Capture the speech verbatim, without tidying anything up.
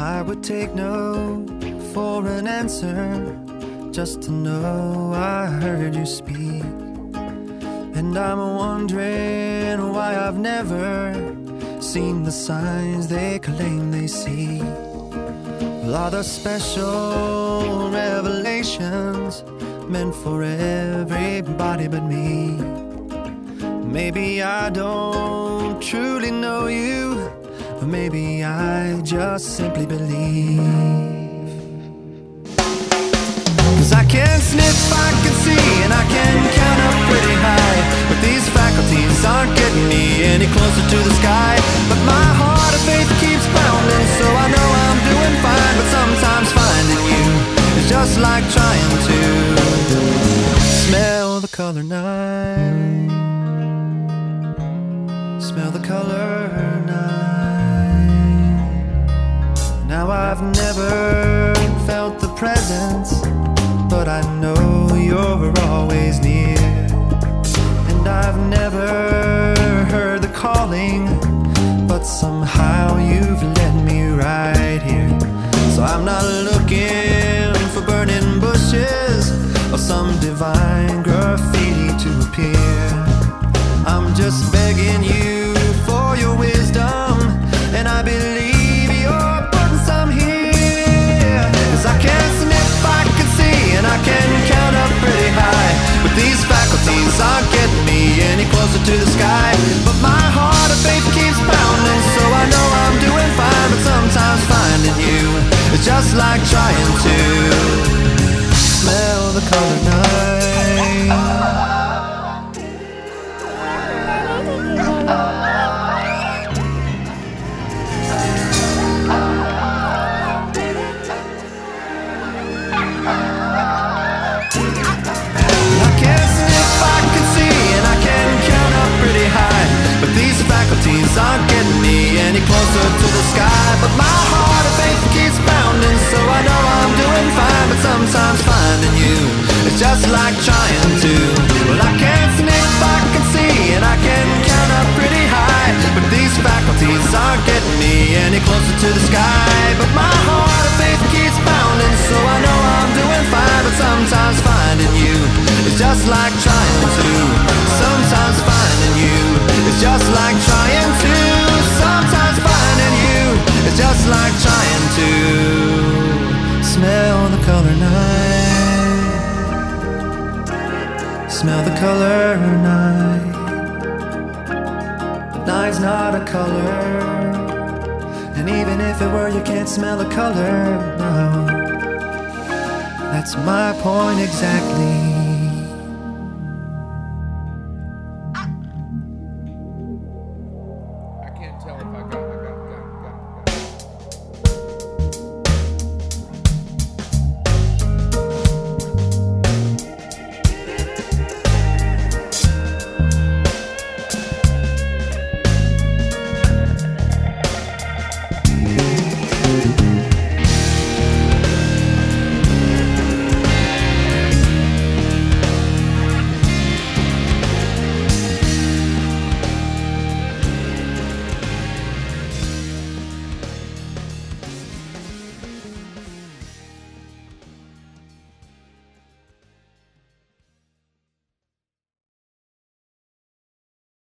I would take no for an answer, just to know I heard you speak. And I'm wondering why I've never seen the signs they claim they see. Well, are the special revelations meant for everybody but me? Maybe I don't truly know you, or maybe I just simply believe. Cause I can sniff, I can see, and I can count up pretty high, but these faculties aren't getting me any closer to the sky. But my heart of faith keeps pounding, so I know I'm doing fine. But sometimes finding you is just like trying to smell the color night. Smell the color night. Now I've never felt the presence, but I know you're always near. And I've never heard the calling, but somehow you've led me right here. So I'm not looking for burning bushes or some divine graffiti to appear. I'm just begging you for your wisdom, and I believe you're putting some here. Cause I can sniff, I can see, and I can count up pretty high, but these faculties aren't getting me any closer to the sky. But my heart of faith keeps pounding, so I know I'm doing fine. But sometimes finding you is just like trying to smell the color night. Faculties aren't getting me any closer to the sky. But my heart of faith keeps pounding, so I know I'm doing fine. But sometimes finding you is just like trying to. Well, I can sniff, I can see, and I can count up pretty high, but these faculties aren't getting me any closer to the sky. But my heart of faith keeps pounding, so I know I'm doing fine. But sometimes finding you is just like trying to. Sometimes finding you is just like trying to. Sometimes finding you is just like trying to smell the color night. Smell the color night. Night's not a color, and even if it were, you can't smell the color, no. That's my point exactly.